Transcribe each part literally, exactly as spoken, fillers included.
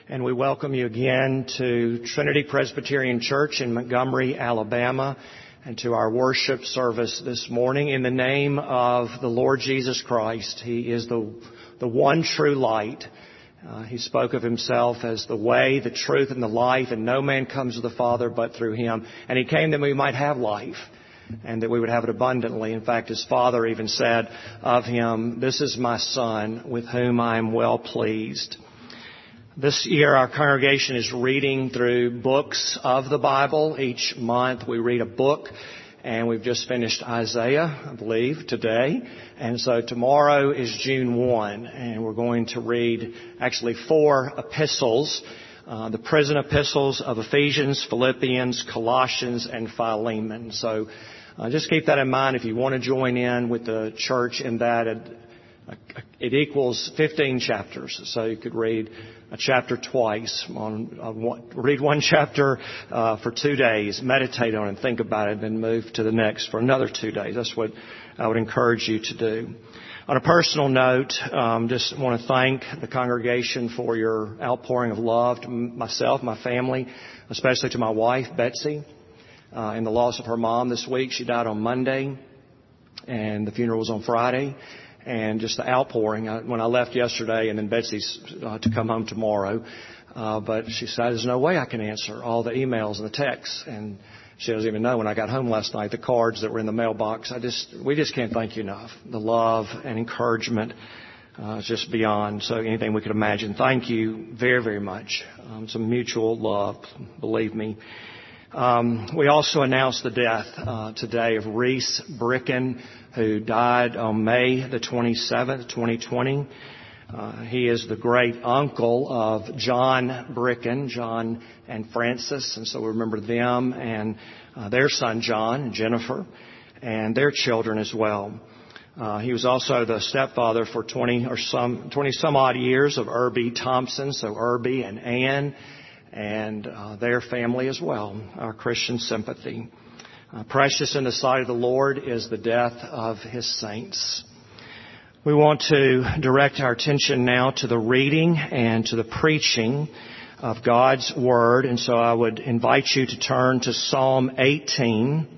and we welcome you again to Trinity Presbyterian Church in Montgomery, Alabama, and to our worship service this morning in the name of the Lord Jesus Christ. He is the, the one true light. Uh, he spoke of himself as the way, the truth, and the life, and no man comes to the Father but through him. And he came that we might have life, and that we would have it abundantly. In fact, his Father even said of him, "This is my Son, with whom I am well pleased." This year, our congregation is reading through books of the Bible. Each month, we read a book, and we've just finished Isaiah, I believe, today. And so tomorrow is June first, and we're going to read actually four epistles, uh, the prison epistles of Ephesians, Philippians, Colossians, and Philemon. So uh, just keep that in mind if you want to join in with the church in that. It, it equals fifteen chapters, so you could read a chapter twice. On, on one, read one chapter uh, for two days, meditate on it, and think about it, then move to the next for another two days. That's what I would encourage you to do. On a personal note, um, just want to thank the congregation for your outpouring of love to myself, my family, especially to my wife, Betsy, uh, in the loss of her mom this week. She died on Monday, and the funeral was on Friday. And just the outpouring I, when I left yesterday, and then Betsy's uh, to come home tomorrow. Uh, but she said, "There's no way I can answer all the emails and the texts." And she doesn't even know when I got home last night, the cards that were in the mailbox. I just, we just can't thank you enough. The love and encouragement uh, is just beyond so anything we could imagine. Thank you very, very much. Um, some mutual love, believe me. Um, we also announced the death uh, today of Reese Bricken, who died on May the twenty-seventh, twenty twenty. Uh, he is the great uncle of John Bricken, John and Francis, and so we remember them and uh, their son John and Jennifer and their children as well. Uh, he was also the stepfather for twenty or some twenty some odd years of Irby Thompson, so Irby and Ann and uh, their family as well. Our Christian sympathy. Uh, precious in the sight of the Lord is the death of His saints. We want to direct our attention now to the reading and to the preaching of God's Word. And so I would invite you to turn to Psalm eighteen.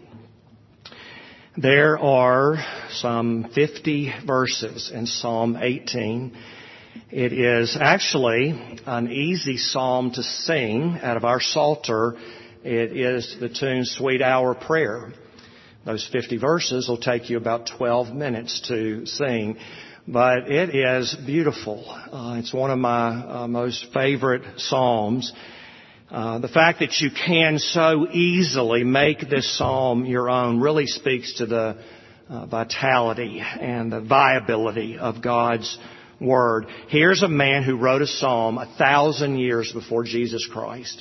There are some fifty verses in Psalm eighteen. It is actually an easy psalm to sing out of our Psalter. It is the tune Sweet Hour Prayer. Those fifty verses will take you about twelve minutes to sing, but it is beautiful. Uh, it's one of my uh, most favorite psalms. Uh, the fact that you can so easily make this psalm your own really speaks to the uh, vitality and the viability of God's Word. Here's a man who wrote a psalm a thousand years before Jesus Christ.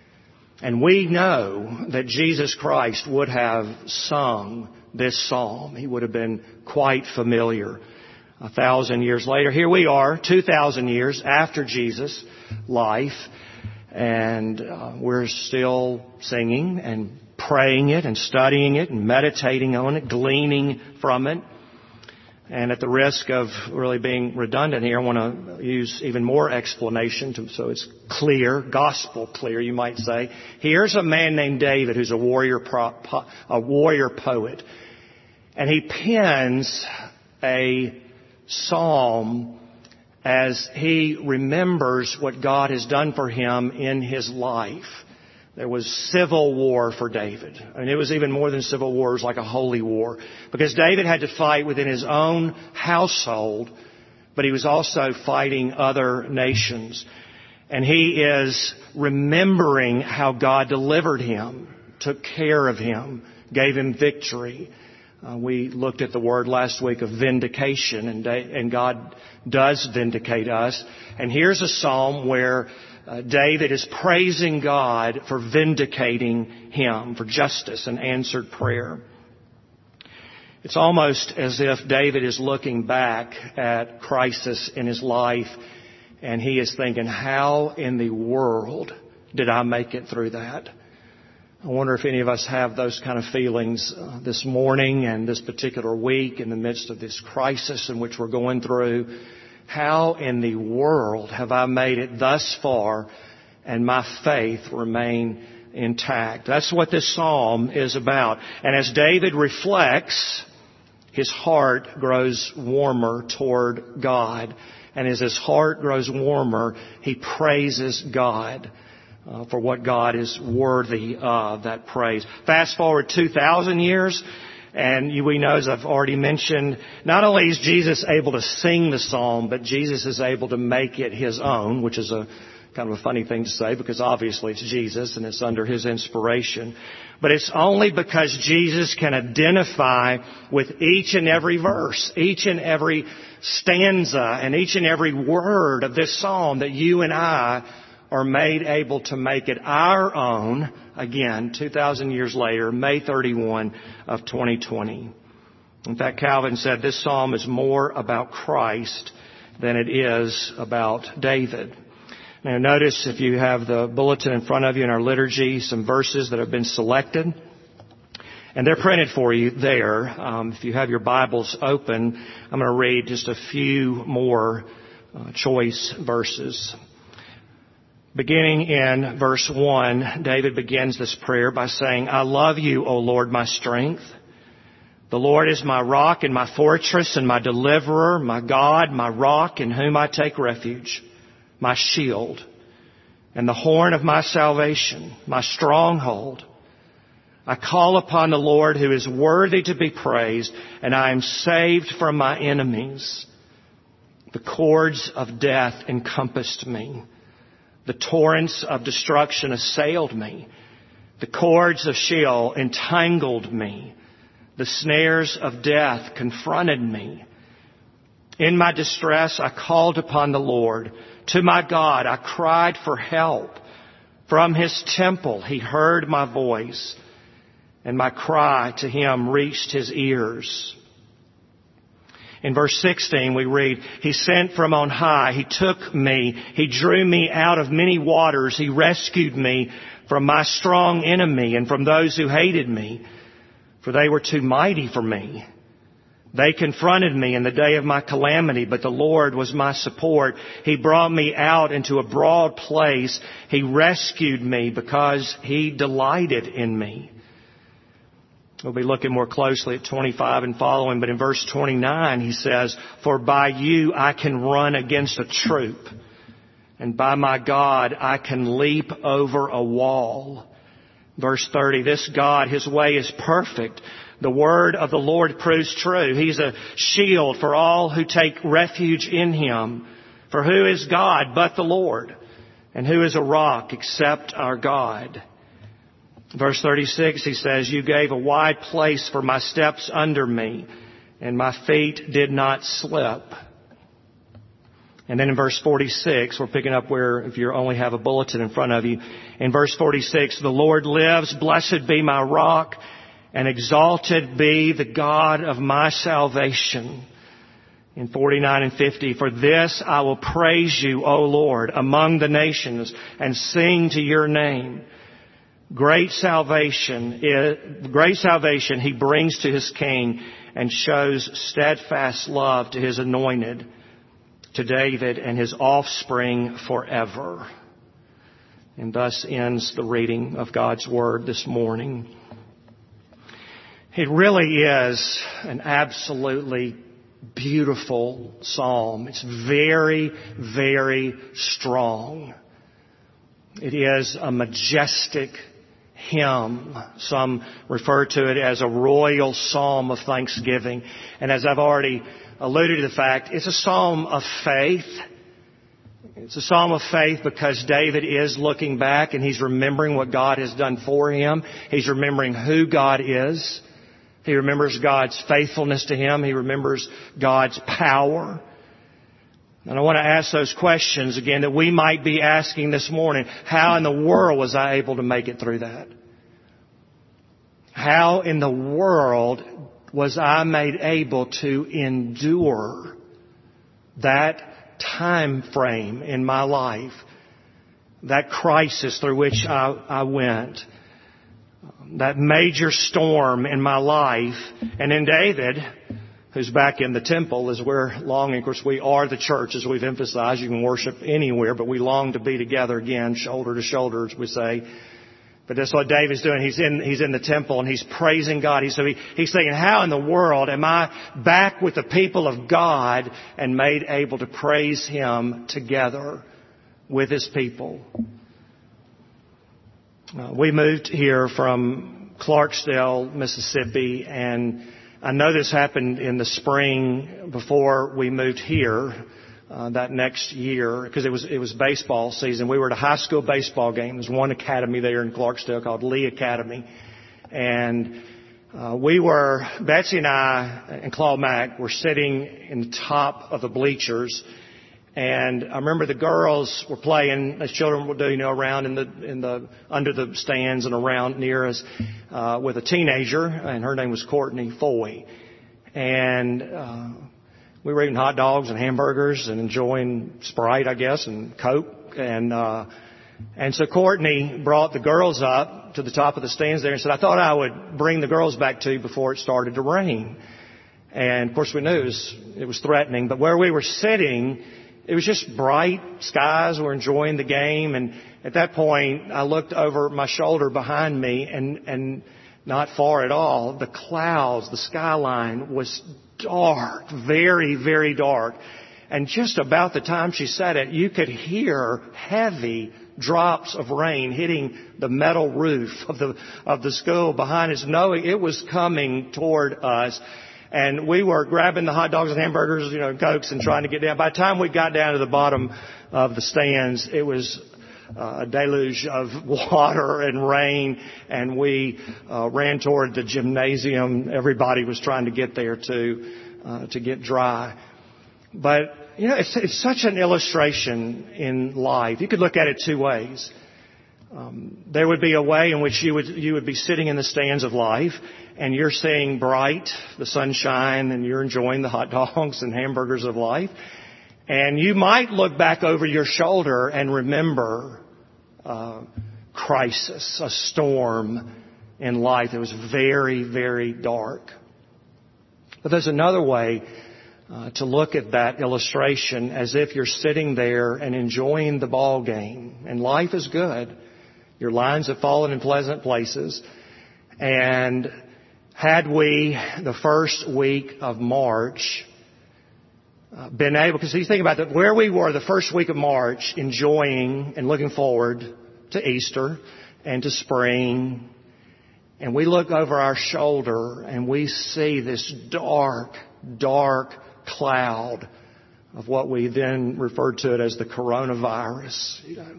And we know that Jesus Christ would have sung this psalm. He would have been quite familiar. A thousand years later, here we are, two thousand years after Jesus' life, and uh, we're still singing and praying it and studying it and meditating on it, gleaning from it. And at the risk of really being redundant here, I want to use even more explanation to, so it's clear, gospel clear, you might say. Here's a man named David who's a warrior, pro, po, a warrior poet, and he pens a psalm as he remembers what God has done for him in his life. There was civil war for David. And it was even more than civil war. It was like a holy war. Because David had to fight within his own household, but he was also fighting other nations. And he is remembering how God delivered him, took care of him, gave him victory. Uh, we looked at the word last week of vindication, and, and God does vindicate us. And here's a psalm where Uh, David is praising God for vindicating him, for justice and answered prayer. It's almost as if David is looking back at crisis in his life, and he is thinking, how in the world did I make it through that? I wonder if any of us have those kind of feelings uh, this morning and this particular week in the midst of this crisis in which we're going through. How in the world have I made it thus far and my faith remain intact? That's what this psalm is about. And as David reflects, his heart grows warmer toward God. And as his heart grows warmer, he praises God uh, for what God is worthy of, that praise. Fast forward two thousand years, and you, we know, as I've already mentioned, not only is Jesus able to sing the psalm, but Jesus is able to make it his own, which is a kind of a funny thing to say because obviously it's Jesus and it's under his inspiration. But it's only because Jesus can identify with each and every verse, each and every stanza, and each and every word of this psalm that you and I are made able to make it our own, again, two thousand years later, May thirty-first of twenty twenty. In fact, Calvin said this psalm is more about Christ than it is about David. Now notice, if you have the bulletin in front of you in our liturgy, some verses that have been selected. And they're printed for you there. Um, if you have your Bibles open, I'm going to read just a few more uh, choice verses. Beginning in verse one, David begins this prayer by saying, I love you, O Lord, my strength. The Lord is my rock and my fortress and my deliverer, my God, my rock in whom I take refuge, my shield and the horn of my salvation, my stronghold. I call upon the Lord who is worthy to be praised, and I am saved from my enemies. The cords of death encompassed me. The torrents of destruction assailed me. The cords of Sheol entangled me. The snares of death confronted me. In my distress, I called upon the Lord. To my God, I cried for help. From his temple, he heard my voice, and my cry to him reached his ears. In verse sixteen, we read, He sent from on high. He took me. He drew me out of many waters. He rescued me from my strong enemy and from those who hated me, for they were too mighty for me. They confronted me in the day of my calamity, but the Lord was my support. He brought me out into a broad place. He rescued me because He delighted in me. We'll be looking more closely at twenty-five and following, but in verse twenty-nine he says, For by you I can run against a troop, and by my God I can leap over a wall. Verse thirty, this God, His way is perfect. The word of the Lord proves true. He's a shield for all who take refuge in Him. For who is God but the Lord? And who is a rock except our God? Verse thirty-six, he says, You gave a wide place for my steps under me, and my feet did not slip. And then in verse forty-six, we're picking up where, if you only have a bulletin in front of you, in verse forty-six, the Lord lives, blessed be my rock, and exalted be the God of my salvation. In forty-nine and fifty, for this I will praise you, O Lord, among the nations, and sing to your name. Great salvation, is, great salvation He brings to His king and shows steadfast love to His anointed, to David and his offspring forever. And thus ends the reading of God's Word this morning. It really is an absolutely beautiful psalm. It's very, very strong. It is a majestic hymn. Some refer to it as a royal psalm of thanksgiving. And as I've already alluded to the fact, it's a psalm of faith. It's a psalm of faith because David is looking back and he's remembering what God has done for him. He's remembering who God is. He remembers God's faithfulness to him. He remembers God's power. And I want to ask those questions again that we might be asking this morning. How in the world was I able to make it through that? How in the world was I made able to endure that time frame in my life, that crisis through which I, I went, that major storm in my life? And in David, who's back in the temple as we're longing. Of course, we are the church, as we've emphasized. You can worship anywhere, but we long to be together again, shoulder to shoulder, as we say. But that's what David's doing. He's in, he's in the temple and he's praising God. He's, so he, he's thinking, how in the world am I back with the people of God and made able to praise Him together with His people? Uh, we moved here from Clarksdale, Mississippi, and I know this happened in the spring before we moved here. Uh, that next year, because it was it was baseball season. We were at a high school baseball game. There's one academy there in Clarksdale called Lee Academy, and uh, we were Betsy and I and Claude Mack were sitting in the top of the bleachers, and I remember the girls were playing, as children will do, you know, around in the in the under the stands and around near us uh, with a teenager, and her name was Courtney Foy, and. Uh, We were eating hot dogs and hamburgers and enjoying Sprite, I guess, and Coke. And, uh, and so Courtney brought the girls up to the top of the stands there and said, I thought I would bring the girls back to you before it started to rain. And of course we knew it was, it was threatening, but where we were sitting, it was just bright skies. We were enjoying the game. And at that point, I looked over my shoulder behind me and, and not far at all, the clouds, the skyline was dark, very, very dark. And just about the time she said it, you could hear heavy drops of rain hitting the metal roof of the, of the school behind us, knowing it was coming toward us. And we were grabbing the hot dogs and hamburgers, you know, and Cokes and trying to get down. By the time we got down to the bottom of the stands, it was Uh, a deluge of water and rain, and we uh, ran toward the gymnasium. Everybody was trying to get there to uh, to get dry. But you know, it's, it's such an illustration in life. You could look at it two ways. Um, there would be a way in which you would you would be sitting in the stands of life, and you're seeing bright the sunshine, and you're enjoying the hot dogs and hamburgers of life. And you might look back over your shoulder and remember uh, crisis, a storm in life that was very, very dark. But there's another way uh, to look at that illustration as if you're sitting there and enjoying the ball game. And life is good. Your lines have fallen in pleasant places. And had we, the first week of March, Uh, been able, because you think about that, where we were the first week of March, enjoying and looking forward to Easter and to spring, and we look over our shoulder and we see this dark, dark cloud of what we then referred to it as the coronavirus, you know,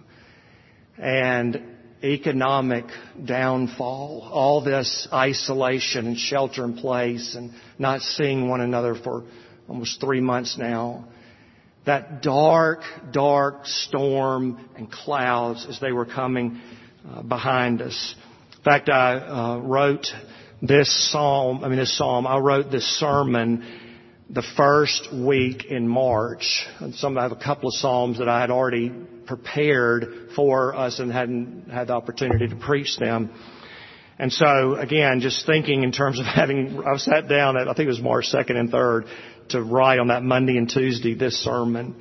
and economic downfall, all this isolation and shelter in place and not seeing one another for almost three months now. That dark, dark storm and clouds as they were coming uh, behind us. In fact, I uh, wrote this psalm, I mean this psalm, I wrote this sermon the first week in March. And some, I have a couple of psalms that I had already prepared for us and hadn't had the opportunity to preach them. And so, again, just thinking in terms of having, I sat down at, I think it was March second and third, to write on that Monday and Tuesday this sermon.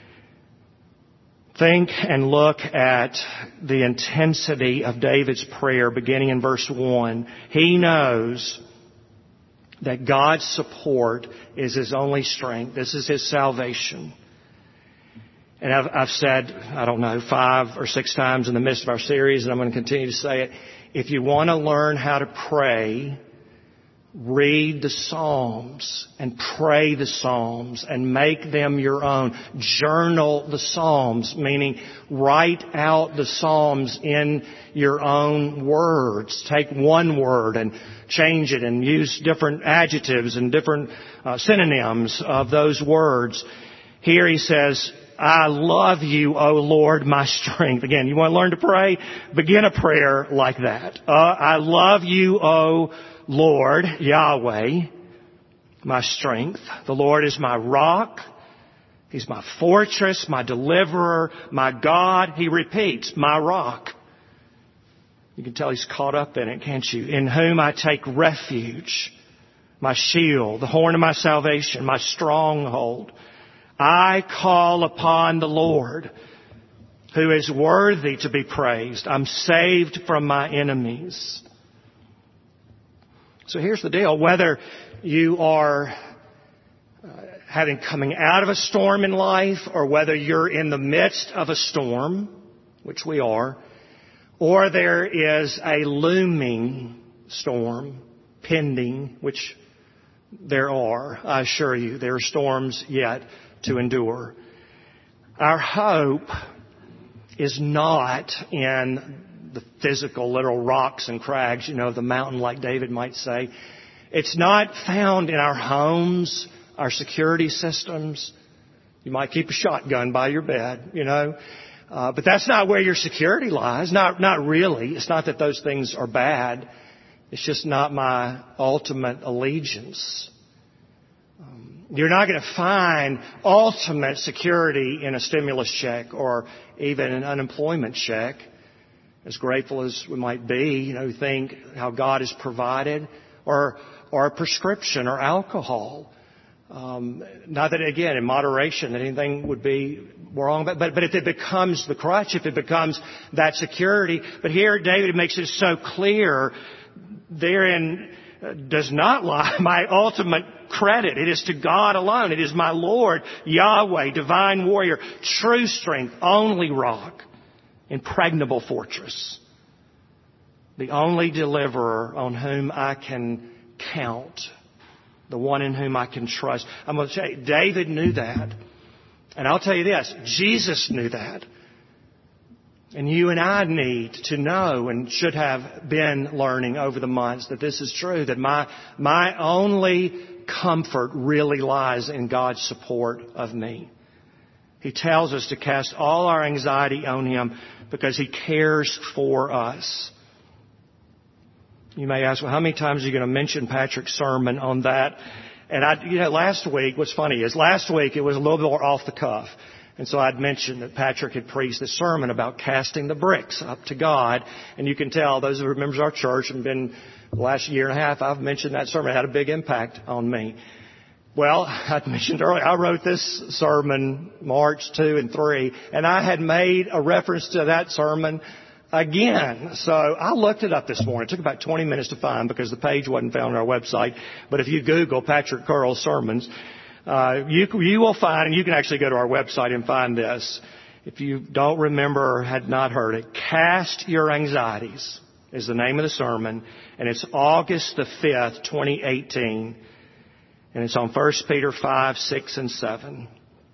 Think and look at the intensity of David's prayer beginning in verse one. He knows that God's support is his only strength. This is his salvation. And I've, I've said, I don't know, five or six times in the midst of our series, and I'm going to continue to say it, if you want to learn how to pray, read the Psalms and pray the Psalms and make them your own. Journal the Psalms, meaning write out the Psalms in your own words. Take one word and change it and use different adjectives and different uh, synonyms of those words. Here he says, I love you, O Lord, my strength. Again, you want to learn to pray? Begin a prayer like that. Uh, I love you, O Lord, Yahweh, my strength. The Lord is my rock. He's my fortress, my deliverer, my God. He repeats, my rock. You can tell he's caught up in it, can't you? In whom I take refuge. my shield, the horn of my salvation, my stronghold. I call upon the Lord, who is worthy to be praised. I'm saved from my enemies. So here's the deal. Whether you are uh, having coming out of a storm in life, or whether you're in the midst of a storm, which we are, or there is a looming storm pending, which there are, I assure you, there are storms yet to endure. Our hope is not in the physical, literal rocks and crags, you know, the mountain, like David might say. It's not found in our homes, our security systems. You might keep a shotgun by your bed, you know. Uh, but that's not where your security lies. Not, not really. It's not that those things are bad. It's just not my ultimate allegiance. Um, you're not going to find ultimate security in a stimulus check or even an unemployment check. As grateful as we might be, you know, think how God has provided, or, or a prescription or alcohol. Um, not that, again, in moderation, that anything would be wrong, but, but, but if it becomes the crutch, if it becomes that security. But here David makes it so clear, therein does not lie my ultimate credit. It is to God alone. It is my Lord, Yahweh, divine warrior, true strength, only rock, impregnable fortress, the only deliverer on whom I can count, the one in whom I can trust. I'm going to tell you, David knew that. And I'll tell you this, Jesus knew that. And you and I need to know, and should have been learning over the months, that this is true, that my, my only comfort really lies in God's support of me. He tells us to cast all our anxiety on Him because He cares for us. You may ask, well, how many times are you going to mention Patrick's sermon on that? And I, you know, last week, what's funny is last week it was a little bit more off the cuff. And so I'd mentioned that Patrick had preached this sermon about casting the bricks up to God. And you can tell, those who are members of our church and been the last year and a half, I've mentioned that sermon. It had a big impact on me. Well, I mentioned earlier, I wrote this sermon March two and three, and I had made a reference to that sermon again. So I looked it up this morning. It took about twenty minutes to find because the page wasn't found on our website. But if you Google Patrick Curl's sermons, uh, you, you will find, and you can actually go to our website and find this. If you don't remember or had not heard it, Cast Your Anxieties is the name of the sermon, and it's August the fifth, twenty eighteen. And it's on First Peter five, six, and seven.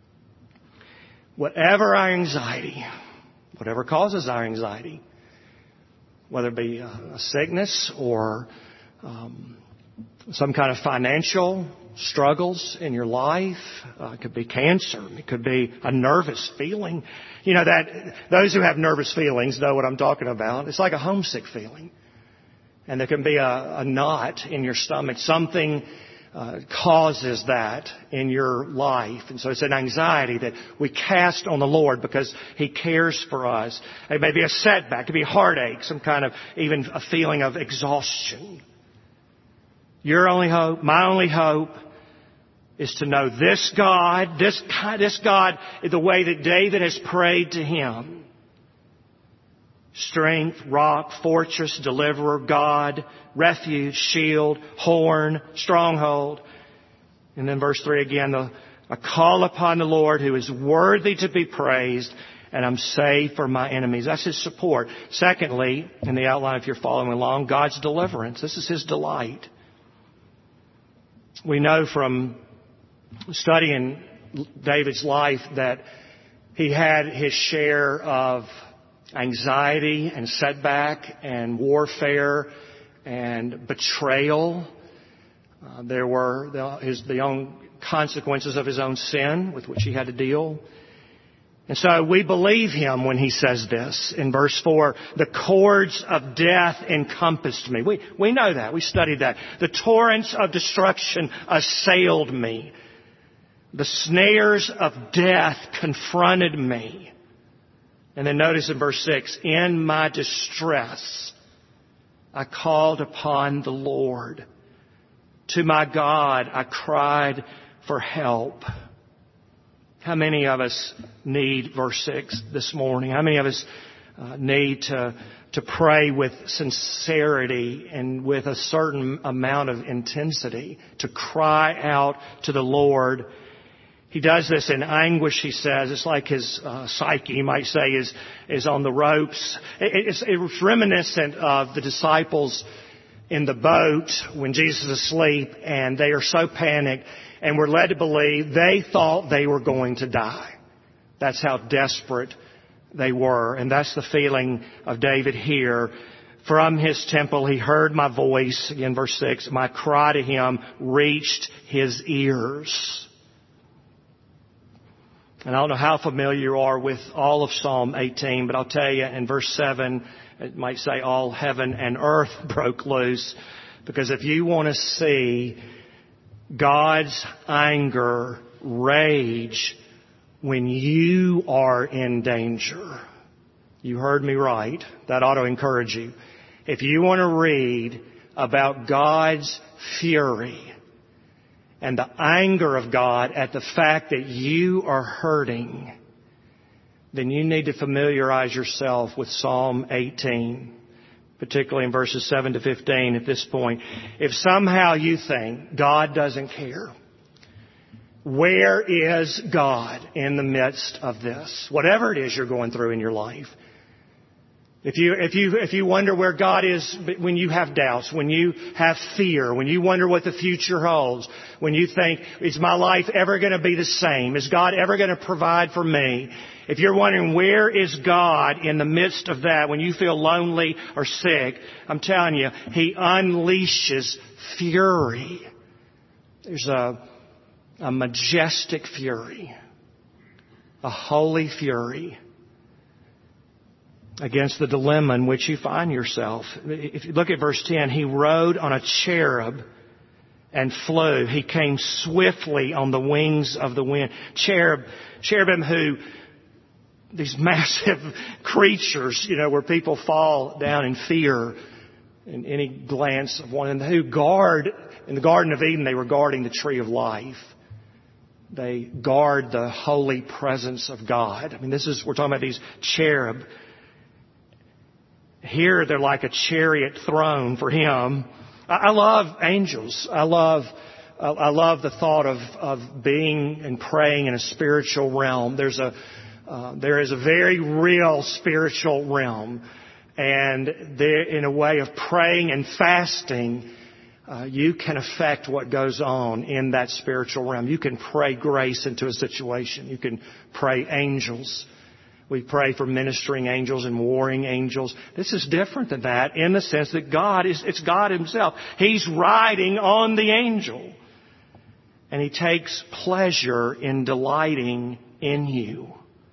Whatever our anxiety, whatever causes our anxiety, whether it be a sickness or um, some kind of financial struggles in your life, uh, it could be cancer, it could be a nervous feeling. You know, that those who have nervous feelings know what I'm talking about. It's like a homesick feeling. And there can be a, a knot in your stomach, something Uh, causes that in your life. And so it's an anxiety that we cast on the Lord because He cares for us. It may be a setback, it could be a heartache, some kind of, even a feeling of exhaustion. Your only hope, my only hope, is to know this God, this, this God, the way that David has prayed to Him. Strength, rock, fortress, deliverer, God, refuge, shield, horn, stronghold. And then verse three again, the, I call upon the Lord who is worthy to be praised, and I'm saved from my enemies. That's His support. Secondly, in the outline, if you're following along, God's deliverance. This is His delight. We know from studying David's life that he had his share of anxiety and setback and warfare and betrayal. Uh, there were the, his, the own consequences of his own sin with which he had to deal. And so we believe him when he says this in verse four, the cords of death encompassed me. We, we know that. We studied that. The torrents of destruction assailed me. The snares of death confronted me. And then notice in verse six, in my distress, I called upon the Lord. To my God, I cried for help. How many of us need verse six this morning? How many of us uh, need to to pray with sincerity and with a certain amount of intensity, to cry out to the Lord? He does this in anguish, he says. It's like his uh, psyche, you might say, is is on the ropes. It, it's, it's reminiscent of the disciples in the boat when Jesus is asleep, and they are so panicked, and we're led to believe they thought they were going to die. That's how desperate they were. And that's the feeling of David here. From his temple he heard my voice. Again, verse six. My cry to him reached his ears. And I don't know how familiar you are with all of Psalm eighteen, but I'll tell you in verse seven, it might say all heaven and earth broke loose. Because if you want to see God's anger rage when you are in danger, you heard me right. That ought to encourage you. If you want to read about God's fury and the anger of God at the fact that you are hurting, then you need to familiarize yourself with Psalm eighteen, particularly in verses seven to fifteen at this point. If somehow you think God doesn't care, where is God in the midst of this? Whatever it is you're going through in your life. If you, if you, if you wonder where God is when you have doubts, when you have fear, when you wonder what the future holds, when you think, is my life ever going to be the same? Is God ever going to provide for me? If you're wondering where is God in the midst of that, when you feel lonely or sick, I'm telling you, He unleashes fury. There's a, a majestic fury, a holy fury against the dilemma in which you find yourself. If you look at verse ten, He rode on a cherub and flew. He came swiftly on the wings of the wind. Cherub, cherubim who, these massive creatures, you know, where people fall down in fear in any glance of one, and who guard, in the Garden of Eden, they were guarding the tree of life. They guard the holy presence of God. I mean, this is, we're talking about these cherub. Here they're like a chariot throne for Him. I, I love angels. I love, uh, I love the thought of, of being and praying in a spiritual realm. There's a, uh, there is a very real spiritual realm. And there, in a way of praying and fasting, uh, you can affect what goes on in that spiritual realm. You can pray grace into a situation. You can pray angels. We pray for ministering angels and warring angels. This is different than that in the sense that God is, it's God Himself. He's riding on the angel. And He takes pleasure in delighting in you.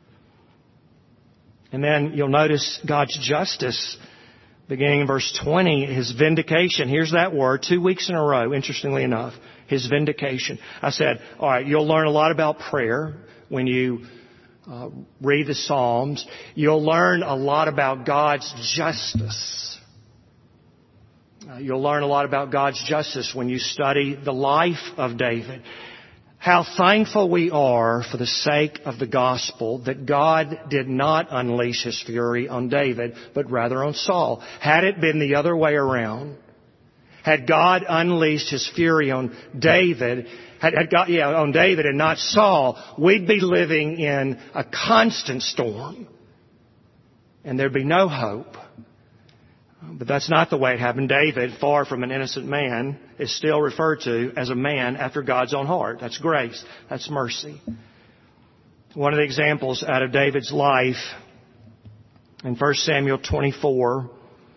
And then you'll notice God's justice beginning in verse twenty, His vindication. Here's that word, two weeks in a row, interestingly enough, His vindication. I said, all right, you'll learn a lot about prayer when you Uh, read the Psalms. You'll learn a lot about God's justice. Uh, you'll learn a lot about God's justice when you study the life of David. How thankful we are for the sake of the gospel that God did not unleash His fury on David, but rather on Saul. Had it been the other way around, had God unleashed His fury on David, had, had God, yeah, on David and not Saul, we'd be living in a constant storm. And there'd be no hope. But that's not the way it happened. David, far from an innocent man, is still referred to as a man after God's own heart. That's grace. That's mercy. One of the examples out of David's life in First Samuel twenty-four,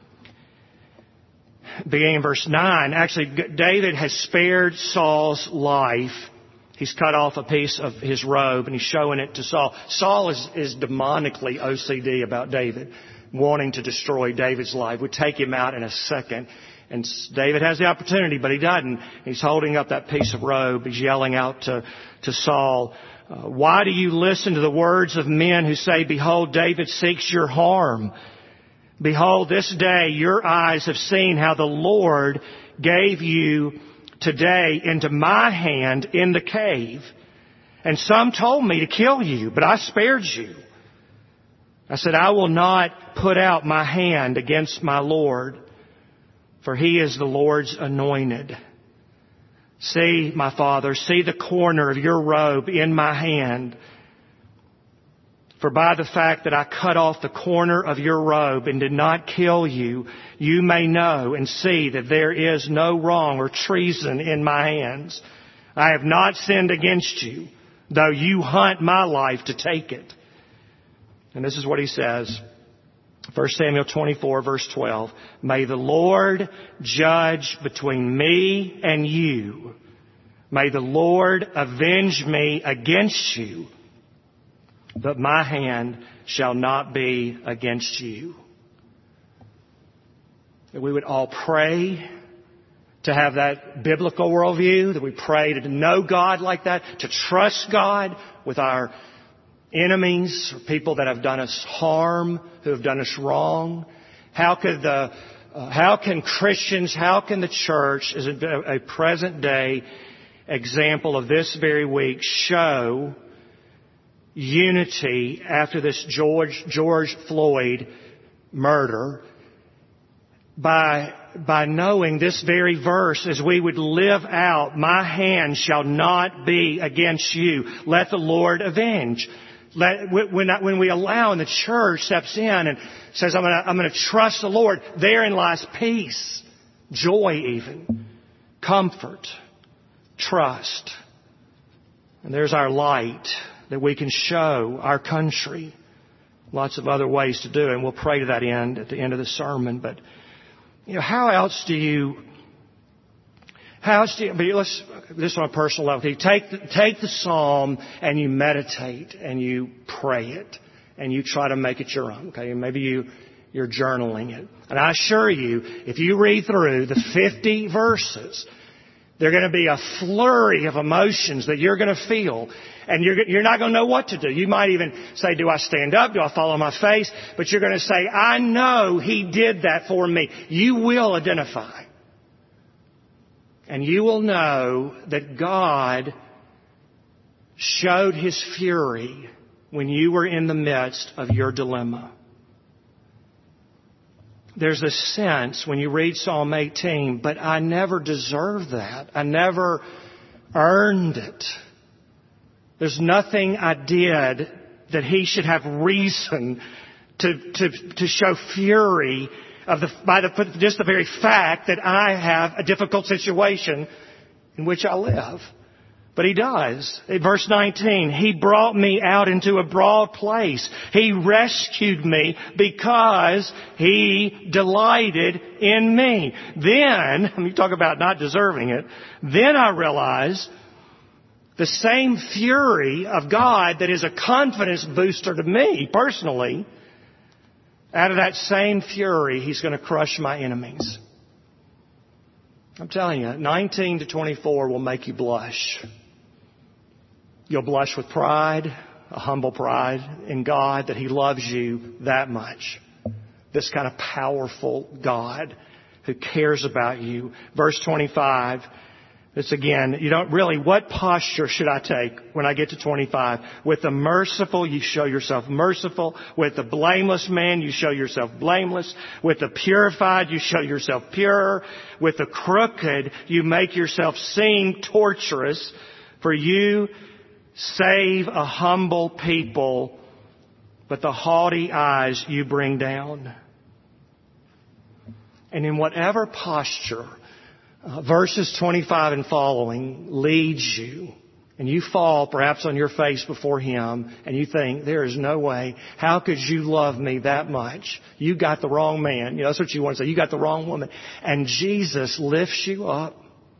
beginning in verse nine, actually, David has spared Saul's life. He's cut off a piece of his robe and he's showing it to Saul. Saul is, is demonically O C D about David, wanting to destroy David's life. Would take him out in a second. And David has the opportunity, but he doesn't. He's holding up that piece of robe. He's yelling out to, to Saul, uh, why do you listen to the words of men who say, behold, David seeks your harm? Behold, this day your eyes have seen how the Lord gave you today into my hand in the cave. And some told me to kill you, but I spared you. I said, I will not put out my hand against my Lord, for he is the Lord's anointed. See, my Father, see the corner of your robe in my hand. For by the fact that I cut off the corner of your robe and did not kill you, you may know and see that there is no wrong or treason in my hands. I have not sinned against you, though you hunt my life to take it. And this is what he says. First Samuel twenty-four, verse twelve. May the Lord judge between me and you. May the Lord avenge me against you. But my hand shall not be against you. That we would all pray to have that biblical worldview, that we pray to know God like that, to trust God with our enemies, or people that have done us harm, who have done us wrong. How could the, uh, how can Christians, how can the church, as a, a present day example of this very week, show unity after this George George Floyd murder by by knowing this very verse as we would live out, my hand shall not be against you. Let the Lord avenge. Let, when, when we allow and the church steps in and says, I'm going to I'm going to trust the Lord, therein lies peace, joy even, comfort, trust. And there's our light that we can show our country. Lots of other ways to do it, and we'll pray to that end at the end of the sermon. But, you know, how else do you, how else do you, but let's, this on a personal level, you take the, take the psalm and you meditate and you pray it and you try to make it your own, okay? And maybe you, you're journaling it. And I assure you, if you read through the fifty verses, there are going to be a flurry of emotions that you're going to feel. And you're, you're not going to know what to do. You might even say, do I stand up? Do I fall on my face? But you're going to say, I know He did that for me. You will identify. And you will know that God showed His fury when you were in the midst of your dilemma. There's a sense when you read Psalm eighteen, but I never deserved that. I never earned it. There's nothing I did that He should have reason to to, to show fury of the by the just the very fact that I have a difficult situation in which I live. But He does. In verse nineteen, He brought me out into a broad place. He rescued me because He delighted in me. Then, when you talk about not deserving it, then I realize the same fury of God that is a confidence booster to me personally, out of that same fury, He's going to crush my enemies. I'm telling you, nineteen to twenty-four will make you blush. You'll blush with pride, a humble pride in God that He loves you that much. This kind of powerful God who cares about you. Verse twenty-five, this again, you don't really, what posture should I take when I get to twenty-five? With the merciful, you show yourself merciful. With the blameless man, you show yourself blameless. With the purified, you show yourself pure. With the crooked, you make yourself seem torturous. For you save a humble people, but the haughty eyes you bring down. And in whatever posture uh, verses twenty-five and following leads you, and you fall perhaps on your face before Him, and you think, there is no way, how could you love me that much? You got the wrong man. You know, that's what you want to say. You got the wrong woman. And Jesus lifts you up,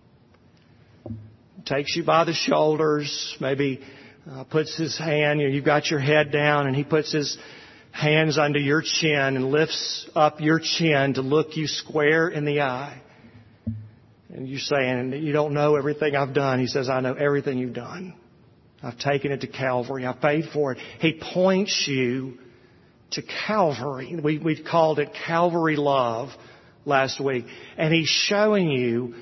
takes you by the shoulders, maybe uh, puts His hand, you know, you've got your head down, and He puts His hands under your chin and lifts up your chin to look you square in the eye. And you're saying, you don't know everything I've done. He says, I know everything you've done. I've taken it to Calvary. I've paid for it. He points you to Calvary. We, we called it Calvary love last week. And He's showing you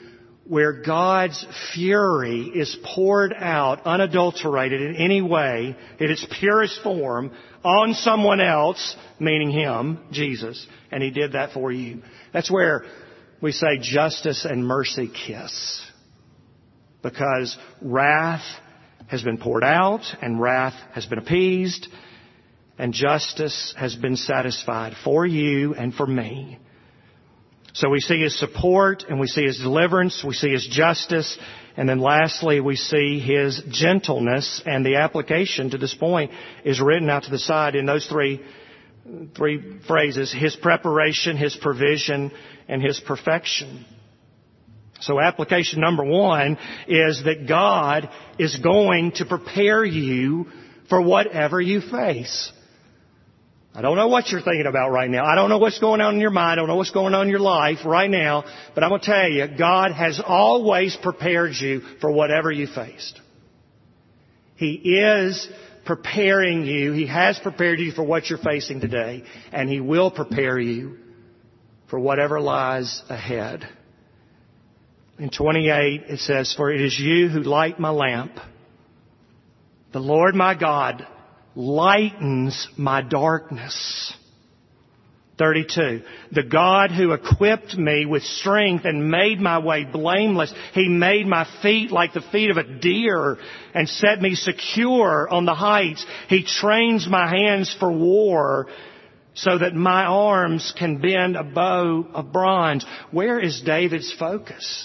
where God's fury is poured out, unadulterated in any way, in its purest form, on someone else, meaning Him, Jesus. And He did that for you. That's where we say justice and mercy kiss. Because wrath has been poured out, and wrath has been appeased, and justice has been satisfied for you and for me. So we see His support, and we see His deliverance, we see His justice, and then lastly we see His gentleness, and the application to this point is written out to the side in those three, three phrases: His preparation, His provision, and His perfection. So application number one is that God is going to prepare you for whatever you face. I don't know what you're thinking about right now. I don't know what's going on in your mind. I don't know what's going on in your life right now. But I'm going to tell you, God has always prepared you for whatever you faced. He is preparing you. He has prepared you for what you're facing today. And He will prepare you for whatever lies ahead. In twenty-eight, it says, "For it is you who light my lamp. The Lord my God lightens my darkness." thirty-two, "The God who equipped me with strength and made my way blameless. He made my feet like the feet of a deer and set me secure on the heights. He trains my hands for war so that my arms can bend a bow of bronze." Where is David's focus?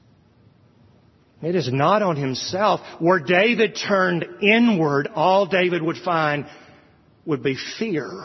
It is not on himself. Were David turned inward, all David would find would be fear.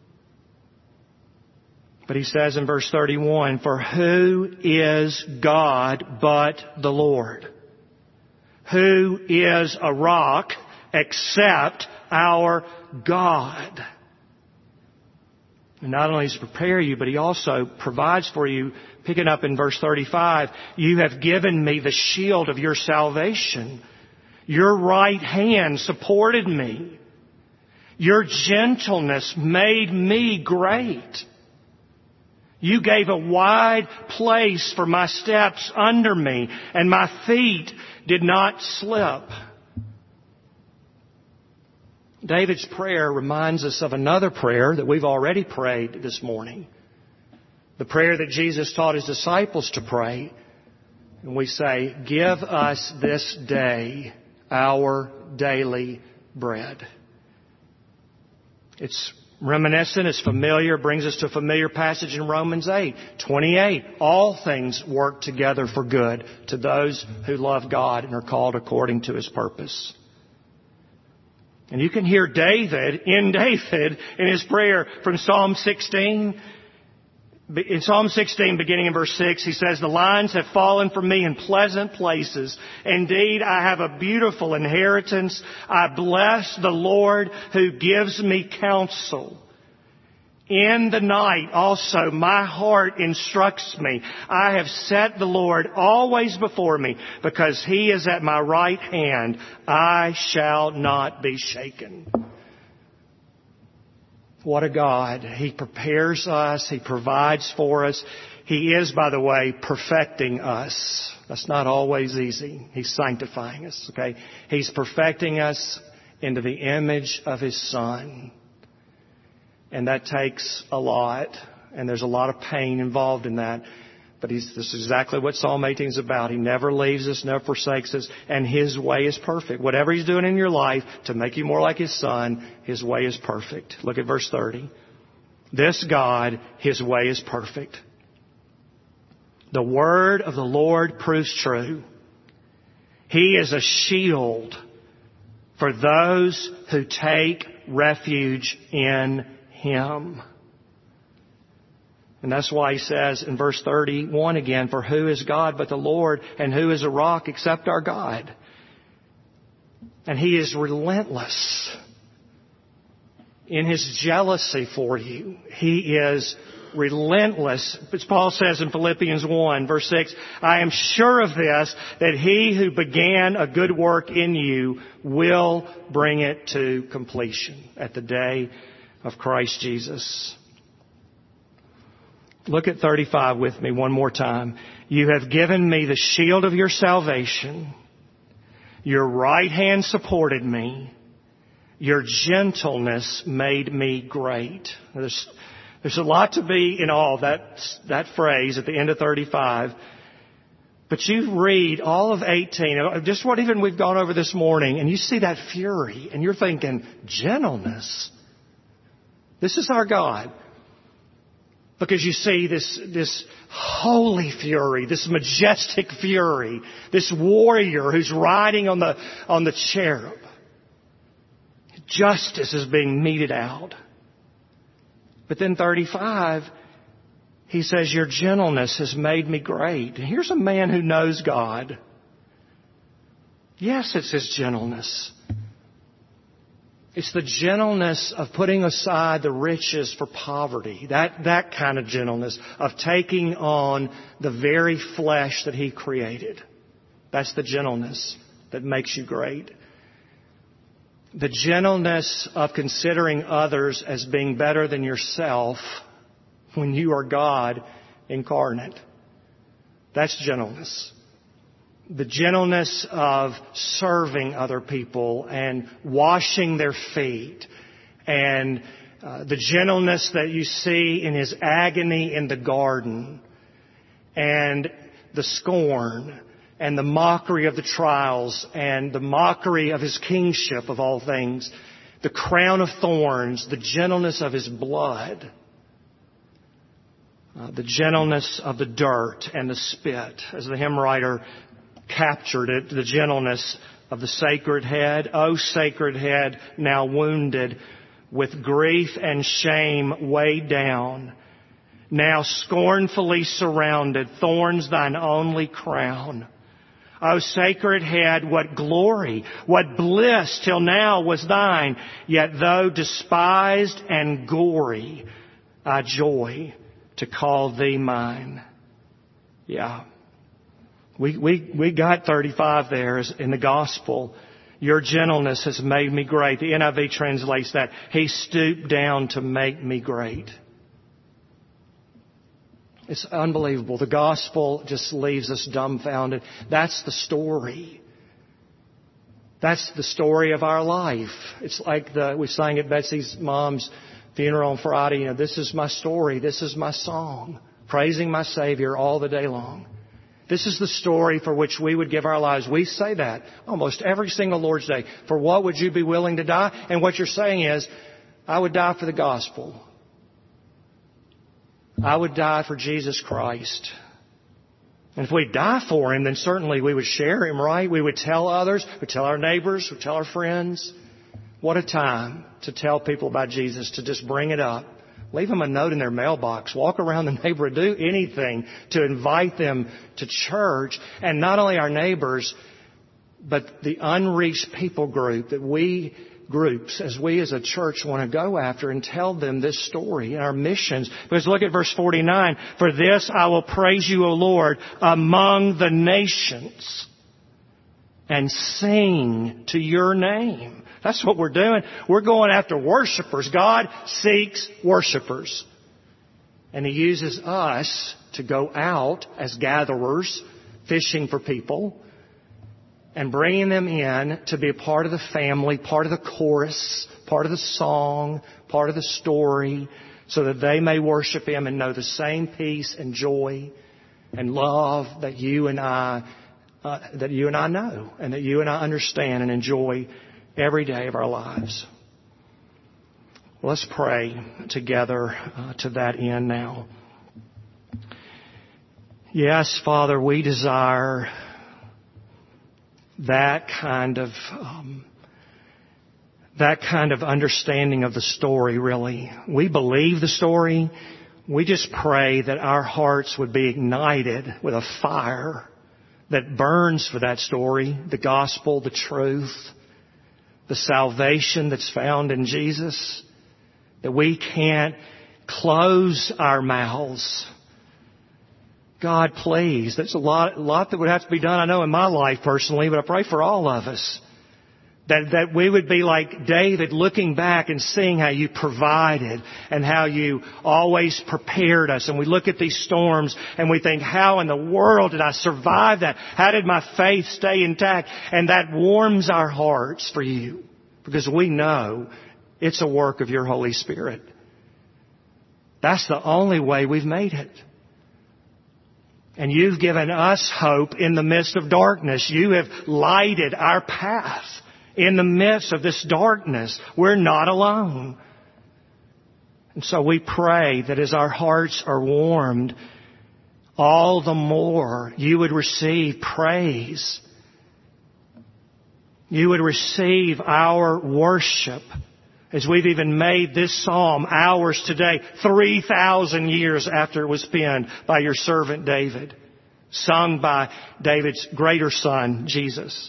But he says in verse thirty-one, "For who is God but the Lord? Who is a rock except our God?" And not only does He prepare you, but He also provides for you. Picking up in verse thirty-five, "You have given me the shield of your salvation. Your right hand supported me. Your gentleness made me great. You gave a wide place for my steps under me, and my feet did not slip." David's prayer reminds us of another prayer that we've already prayed this morning. The prayer that Jesus taught His disciples to pray. And we say, "Give us this day our daily bread." It's reminiscent, it's familiar, brings us to a familiar passage in Romans eight twenty-eight. "All things work together for good to those who love God and are called according to His purpose." And you can hear David, in David, in his prayer from Psalm sixteen. In Psalm sixteen, beginning in verse six, he says, "The lines have fallen for me in pleasant places. Indeed, I have a beautiful inheritance. I bless the Lord who gives me counsel. In the night also my heart instructs me. I have set the Lord always before me. Because He is at my right hand, I shall not be shaken." What a God. He prepares us. He provides for us. He is, by the way, perfecting us. That's not always easy. He's sanctifying us, okay? He's perfecting us into the image of His Son. And that takes a lot. And there's a lot of pain involved in that. But he's, this is exactly what Psalm eighteen is about. He never leaves us, never forsakes us, and His way is perfect. Whatever He's doing in your life to make you more like His Son, His way is perfect. Look at verse thirty. "This God, His way is perfect. The word of the Lord proves true. He is a shield for those who take refuge in Him." And that's why he says in verse thirty-one again, "For who is God but the Lord, and who is a rock except our God?" And He is relentless in His jealousy for you. He is relentless. As Paul says in Philippians one, verse six, "I am sure of this, that He who began a good work in you will bring it to completion at the day of Christ Jesus." Look at thirty-five with me one more time. You have given me the shield of your salvation. Your right hand supported me. Your gentleness made me great. There's, there's a lot to be in all that, that phrase at the end of thirty-five. But you read all of eighteen, just what even we've gone over this morning, and you see that fury, and you're thinking, gentleness. This is our God. Because you see this, this holy fury, this majestic fury, this warrior who's riding on the, on the cherub. Justice is being meted out. But then thirty-five, he says, your gentleness has made me great. And here's a man who knows God. Yes, it's his gentleness. It's the gentleness of putting aside the riches for poverty. That, that kind of gentleness of taking on the very flesh that he created. That's the gentleness that makes you great. The gentleness of considering others as being better than yourself when you are God incarnate. That's gentleness. The gentleness of serving other people and washing their feet, and uh, the gentleness that you see in his agony in the garden, and the scorn and the mockery of the trials and the mockery of his kingship of all things, the crown of thorns, the gentleness of his blood, uh, the gentleness of the dirt and the spit, as the hymn writer captured it, the gentleness of the sacred head. O sacred head, now wounded, with grief and shame weighed down, now scornfully surrounded, thorns thine only crown. O sacred head, what glory, what bliss till now was thine, yet though despised and gory, I joy to call thee mine. Yeah. We, we, we got thirty-five there in the gospel. Your gentleness has made me great. The N I V translates that. He stooped down to make me great. It's unbelievable. The gospel just leaves us dumbfounded. That's the story. That's the story of our life. It's like the, we sang at Betsy's mom's funeral on Friday. You know, this is my story. This is my song. Praising my Savior all the day long. This is the story for which we would give our lives. We say that almost every single Lord's Day. For what would you be willing to die? And what you're saying is, I would die for the gospel. I would die for Jesus Christ. And if we die for Him, then certainly we would share Him, right? We would tell others, we'd tell our neighbors, we'd tell our friends. What a time to tell people about Jesus, to just bring it up. Leave them a note in their mailbox. Walk around the neighborhood. Do anything to invite them to church. And not only our neighbors, but the unreached people group that we groups, as we as a church want to go after and tell them this story and our missions. Because look at verse forty-nine. For this I will praise you, O Lord, among the nations, and sing to your name. That's what we're doing. We're going after worshipers. God seeks worshipers. And He uses us to go out as gatherers, fishing for people, and bringing them in to be a part of the family, part of the chorus, part of the song, part of the story, so that they may worship Him and know the same peace and joy and love that you and I, uh, that you and I know, and that you and I understand and enjoy every day of our lives. Let's pray together uh, to that end now. Yes, Father, we desire that kind of um, that kind of understanding of the story, really. We believe the story. We just pray that our hearts would be ignited with a fire that burns for that story, the gospel, the truth, the salvation that's found in Jesus, that we can't close our mouths. God, please. There's a lot, a lot that would have to be done, I know, in my life personally, but I pray for all of us. That, that we would be like David, looking back and seeing how you provided and how you always prepared us. And we look at these storms and we think, how in the world did I survive that? How did my faith stay intact? And that warms our hearts for you, because we know it's a work of your Holy Spirit. That's the only way we've made it. And you've given us hope in the midst of darkness. You have lighted our path. In the midst of this darkness, we're not alone. And so we pray that as our hearts are warmed, all the more you would receive praise. You would receive our worship, as we've even made this psalm ours today, three thousand years after it was penned by your servant David, sung by David's greater son, Jesus.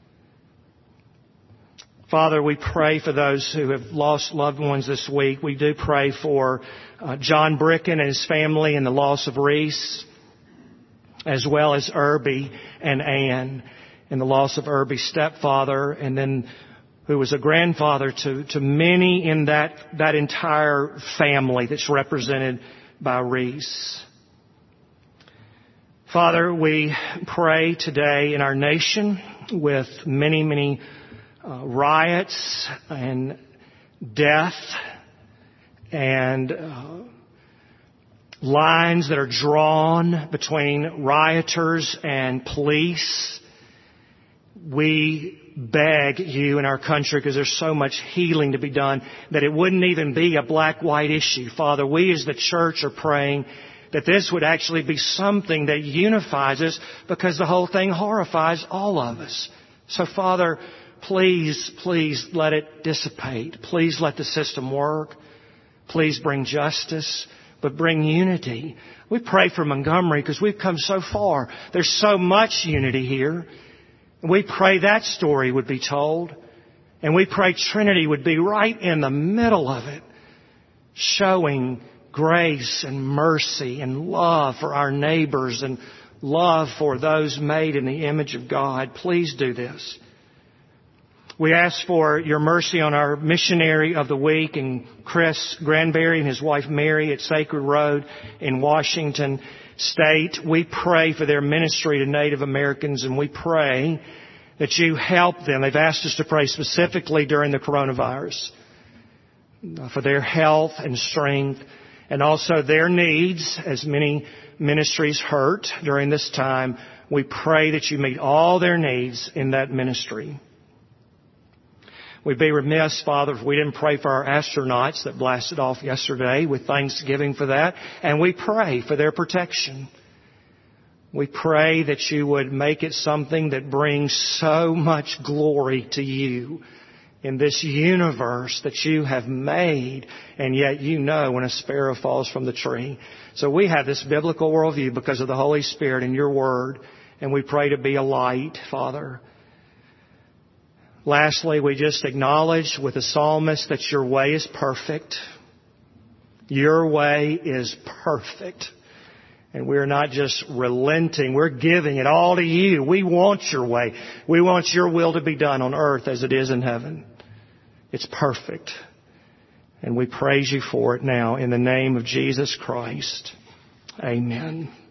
Father, we pray for those who have lost loved ones this week. We do pray for uh, John Bricken and his family and the loss of Reese, as well as Irby and Ann and the loss of Irby's stepfather, and then who was a grandfather to, to many in that, that entire family that's represented by Reese. Father, we pray today in our nation with many, many Uh, riots and death and uh, lines that are drawn between rioters and police. We beg you in our country, because there's so much healing to be done, that it wouldn't even be a black-white issue. Father, we as the church are praying that this would actually be something that unifies us, because the whole thing horrifies all of us. So Father, Please, please let it dissipate. Please let the system work. Please bring justice, but bring unity. We pray for Montgomery because we've come so far. There's so much unity here. We pray that story would be told. And we pray Trinity would be right in the middle of it, showing grace and mercy and love for our neighbors and love for those made in the image of God. Please do this. We ask for your mercy on our missionary of the week, and Chris Granberry and his wife Mary at Sacred Road in Washington State. We pray for their ministry to Native Americans, and we pray that you help them. They've asked us to pray specifically during the coronavirus for their health and strength, and also their needs, as many ministries hurt during this time. We pray that you meet all their needs in that ministry. We'd be remiss, Father, if we didn't pray for our astronauts that blasted off yesterday, with thanksgiving for that. And we pray for their protection. We pray that you would make it something that brings so much glory to you in this universe that you have made, and yet you know when a sparrow falls from the tree. So we have this biblical worldview because of the Holy Spirit and your word, and we pray to be a light, Father. Lastly, we just acknowledge with the psalmist that your way is perfect. Your way is perfect. And we're not just relenting. We're giving it all to you. We want your way. We want your will to be done on earth as it is in heaven. It's perfect. And we praise you for it now in the name of Jesus Christ. Amen.